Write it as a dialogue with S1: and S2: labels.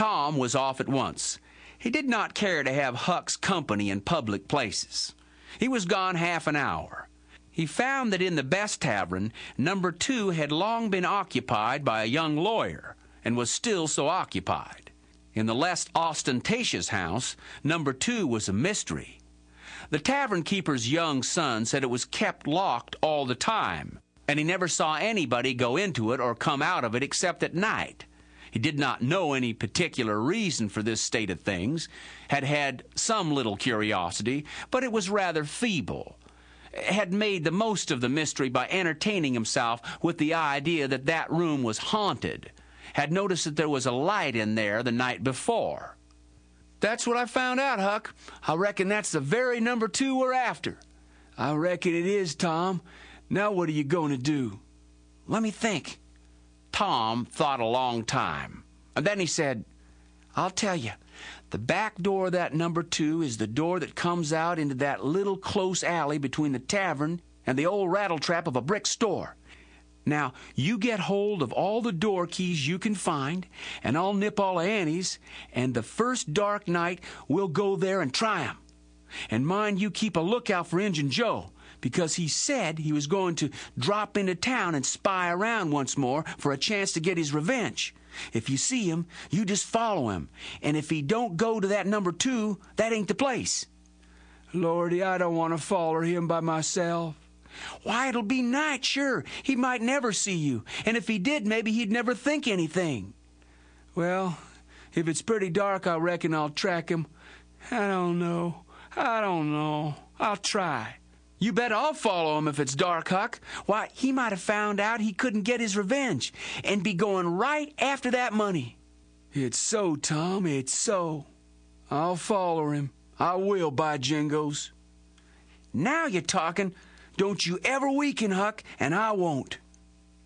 S1: Tom was off at once. He did not care to have Huck's company in public places. He was gone half an hour. He found that in the best tavern, number 2 had long been occupied by a young lawyer, and was still so occupied. In the less ostentatious house, number 2 was a mystery. The tavern keeper's young son said it was kept locked all the time, and he never saw anybody go into it or come out of it except at night. He did not know any particular reason for this state of things, had some little curiosity, but it was rather feeble, had made the most of the mystery by entertaining himself with the idea that that room was haunted, had noticed that there was a light in there the night before. "That's what I found out, Huck. I reckon that's the very number 2 we're after." "I reckon it is, Tom. Now what are you going to do?" "Let me think." Tom thought a long time, and then he said, "I'll tell you. The back door of that number 2 is the door that comes out into that little close alley between the tavern and the old rattletrap of a brick store. Now, you get hold of all the door keys you can find, and I'll nip all of Annie's, and the first dark night we'll go there and try 'em. And mind you keep a lookout for Injun Joe, because he said he was going to drop into town and spy around once more for a chance to get his revenge. If you see him, you just follow him, and if he don't go to that number 2, that ain't the place." "Lordy, I don't want to follow him by myself." "Why, it'll be night, sure. He might never see you, and if he did, maybe he'd never think anything." "Well, if it's pretty dark, I reckon I'll track him. I don't know. I'll try." "You bet I'll follow him if it's dark, Huck. Why, he might have found out he couldn't get his revenge and be going right after that money." "It's so, Tom, it's so. I'll follow him. I will, by jingoes." "Now you're talking. Don't you ever weaken, Huck, and I won't."